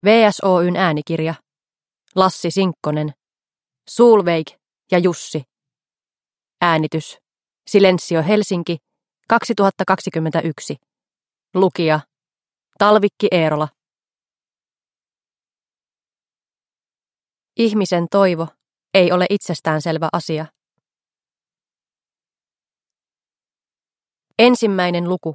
VSOY:n äänikirja. Lassi Sinkkonen. Solveig ja Jussi. Äänitys. Silensio Helsinki, 2021. Lukija. Talvikki Eerola. Ihmisen toivo ei ole itsestäänselvä asia. Ensimmäinen luku.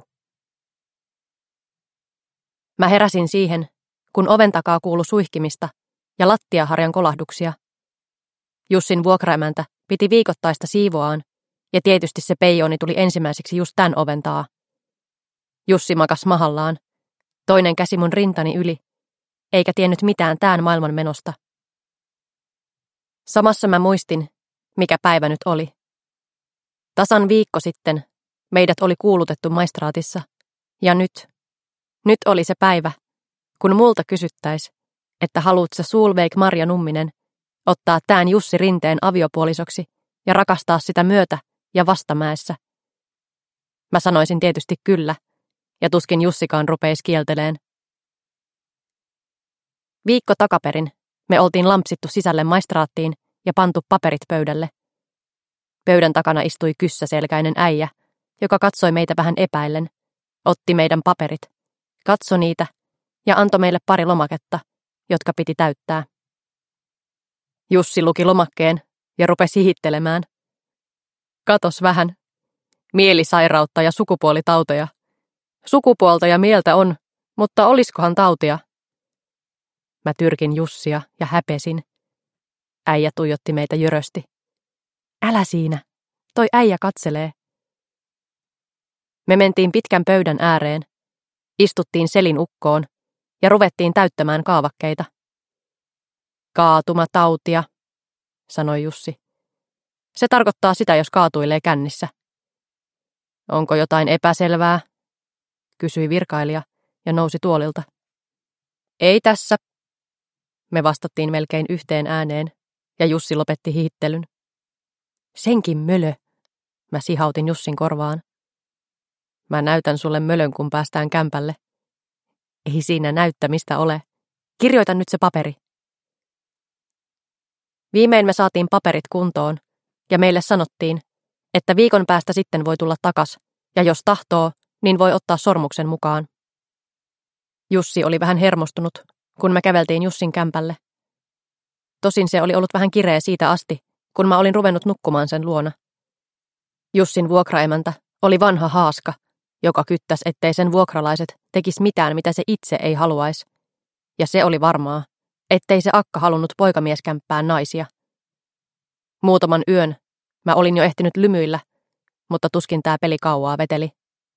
Mä heräsin siihen, kun oven takaa kuului suihkimista ja lattiaharjan kolahduksia. Jussin vuokraemäntä piti viikoittaista siivoaan, ja tietysti se peijoni tuli ensimmäiseksi just tän oven taa. Jussi makas mahallaan, toinen käsi mun rintani yli, eikä tiennyt mitään tään maailman menosta. Samassa mä muistin, mikä päivä nyt oli. Tasan viikko sitten meidät oli kuulutettu maistraatissa, ja nyt oli se päivä, kun multa kysyttäis, että haluut sä Solveig Marja Numminen ottaa tään Jussi Rinteen aviopuolisoksi ja rakastaa sitä myötä ja vastamäessä. Mä sanoisin tietysti kyllä, ja tuskin Jussikaan rupeisi kielteleen. Viikko takaperin me oltiin lampsittu sisälle maistraattiin ja pantu paperit pöydälle. Pöydän takana istui kyssäselkäinen äijä, joka katsoi meitä vähän epäillen, otti meidän paperit, katsoi niitä ja antoi meille pari lomaketta, jotka piti täyttää. Jussi luki lomakkeen ja rupesi hihittelemään. Katos vähän. Mielisairautta ja sukupuolitauteja. Sukupuolta ja mieltä on, mutta oliskohan tautia? Mä tyrkin Jussia ja häpesin. Äijä tuijotti meitä jörösti. Älä siinä, toi äijä katselee. Me mentiin pitkän pöydän ääreen, istuttiin selin ukkoon ja ruvettiin täyttämään kaavakkeita. Kaatumatautia, sanoi Jussi. Se tarkoittaa sitä, jos kaatuilee kännissä. Onko jotain epäselvää? Kysyi virkailija ja nousi tuolilta. Ei tässä. Me vastattiin melkein yhteen ääneen ja Jussi lopetti hihittelyn. Senkin mölö, mä sihautin Jussin korvaan. Mä näytän sulle mölön, kun päästään kämpälle. Ei siinä näyttämistä ole. Kirjoita nyt se paperi. Viimein me saatiin paperit kuntoon, ja meille sanottiin, että viikon päästä sitten voi tulla takas, ja jos tahtoo, niin voi ottaa sormuksen mukaan. Jussi oli vähän hermostunut, kun me käveltiin Jussin kämpälle. Tosin se oli ollut vähän kireä siitä asti, kun mä olin ruvennut nukkumaan sen luona. Jussin vuokraemäntä oli vanha haaska, joka kyttäsi, ettei sen vuokralaiset tekisi mitään, mitä se itse ei haluaisi. Ja se oli varmaa, ettei se akka halunnut poikamieskämppään naisia. Muutaman yön mä olin jo ehtinyt lymyillä, mutta tuskin tää peli kauaa veteli.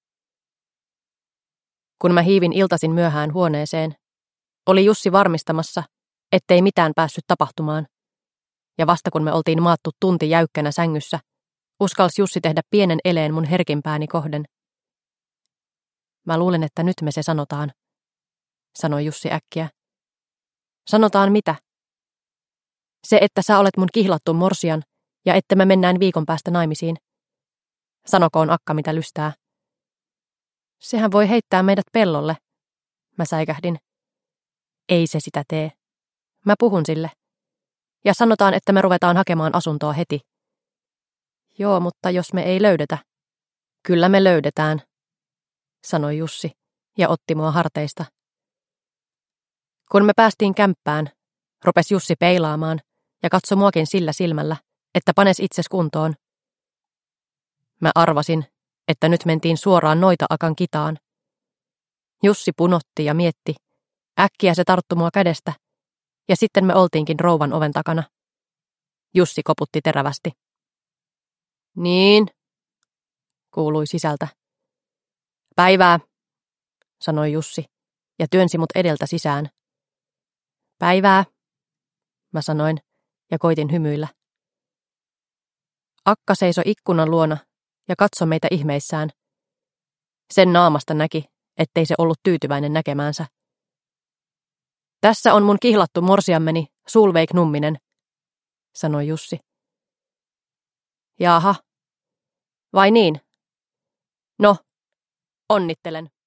Kun mä hiivin iltasin myöhään huoneeseen, oli Jussi varmistamassa, ettei mitään päässyt tapahtumaan. Ja vasta kun me oltiin maattu tunti jäykkänä sängyssä, uskalsi Jussi tehdä pienen eleen mun herkimpääni kohden. Mä luulen, että nyt me se sanotaan, sanoi Jussi äkkiä. Sanotaan mitä? Se, että sä olet mun kihlattu morsian ja että me mennään viikon päästä naimisiin. Sanokoon akka mitä lystää. Sehän voi heittää meidät pellolle, mä säikähdin. Ei se sitä tee. Mä puhun sille. Ja sanotaan, että me ruvetaan hakemaan asuntoa heti. Joo, mutta jos me ei löydetä. Kyllä me löydetään, sanoi Jussi ja otti mua harteista. Kun me päästiin kämppään, rupesi Jussi peilaamaan ja katsoi muakin sillä silmällä, että panes itses kuntoon. Mä arvasin, että nyt mentiin suoraan noita akan kitaan. Jussi punotti ja mietti. Äkkiä se tarttui mua kädestä, ja sitten me oltiinkin rouvan oven takana. Jussi koputti terävästi. Niin, kuului sisältä. Päivää, sanoi Jussi ja työnsi mut edeltä sisään. Päivää, mä sanoin ja koitin hymyillä. Akka seisoi ikkunan luona ja katsoi meitä ihmeissään. Sen naamasta näki, ettei se ollut tyytyväinen näkemäänsä. Tässä on mun kihlattu morsiammeni, Solveig Numminen, sanoi Jussi. Jaha, vai niin? No, onnittelen.